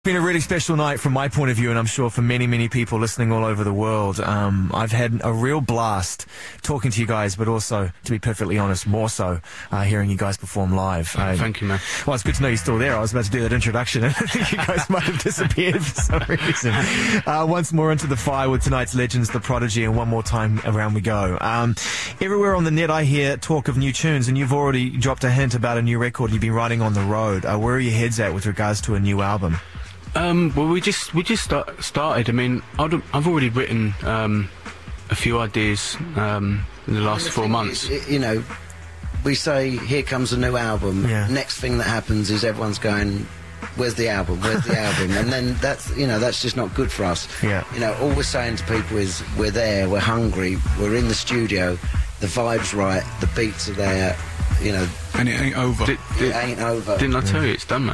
Been a really special night from my point of view, and I'm sure for many, many people listening all over the world. I've had a real blast talking to you guys, but also, to be perfectly honest, more so hearing you guys perform live. Thank you, man. Well, it's good to know you're still there. I was about to do that introduction, and you guys might have disappeared for some reason. Once more into the fire with tonight's legends, The Prodigy, and one more time around we go. Everywhere on the net I hear talk of new tunes, and you've already dropped a hint about a new record you've been writing on the road. Where are your heads at with regards to a new album? Well, we just started. I mean, I've already written a few ideas in the last 4 months. You know, we say, here comes a new album. Yeah. Next thing that happens is everyone's going, where's the album? Where's the album? And then that's just not good for us. Yeah. You know, all we're saying to people is, we're there, we're hungry, we're in the studio, the vibe's right, the beats are there, you know. And it ain't over. It ain't over. Didn't I tell you it's done, man?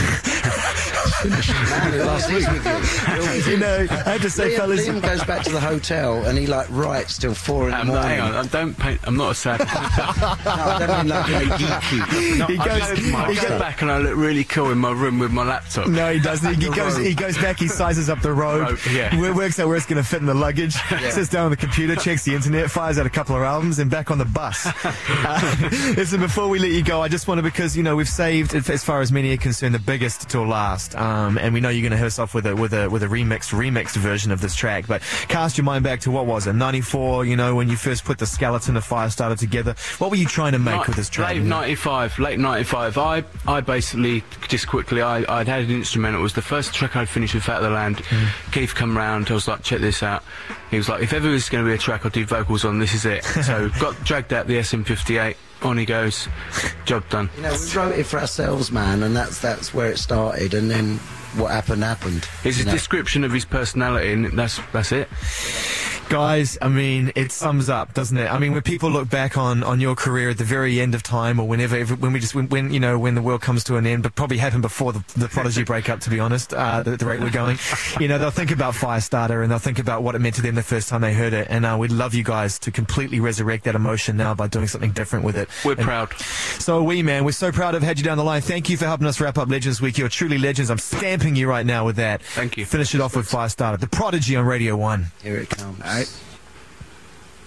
Last week with you. You know, I have to say, fellas... Liam goes back to the hotel and he, like, writes till 4 in the morning. Hang on, I'm not a sad... No, I don't mean like geeky. I go back and I look really cool in my room with my laptop. No, he doesn't. He goes back, he sizes up the road, yeah. Works out where it's going to fit in the luggage, sits down on the computer, checks the internet, fires out a couple of albums, and back on the bus. Listen, before we let you go, I just want to, because, you know, we've saved, as far as many are concerned, the biggest till last, and we know you're going to hit us off with a remixed version of this track, but cast your mind back to, what was it, 94, you know, when you first put the Skeleton of Firestarter together. What were you trying to make with this track? Late 95. I basically, just quickly, I'd had an instrumental. It was the first track I'd finished with Fat of the Land. Keith come round, I was like, check this out. He was like, if ever there's going to be a track I'll do vocals on, this is it. So got dragged out the SM58, on he goes, job done. You know, we wrote it for ourselves, man, and that's where it started, and then what happened. It's a description of his personality, and that's it. Guys, I mean, it sums up, doesn't it? I mean, when people look back on your career at the very end of time, or when the world comes to an end, but probably happened before the Prodigy breakup, to be honest, the rate we're going, you know, they'll think about Firestarter, and they'll think about what it meant to them the first time they heard it, and we'd love you guys to completely resurrect that emotion now by doing something different with it. We're proud. So are we, man. We're so proud to have had you down the line. Thank you for helping us wrap up Legends Week. You're truly legends. I'm stamping you right now with that. Thank you. Finish it off with Firestarter. The Prodigy on Radio 1. Here it comes. All right.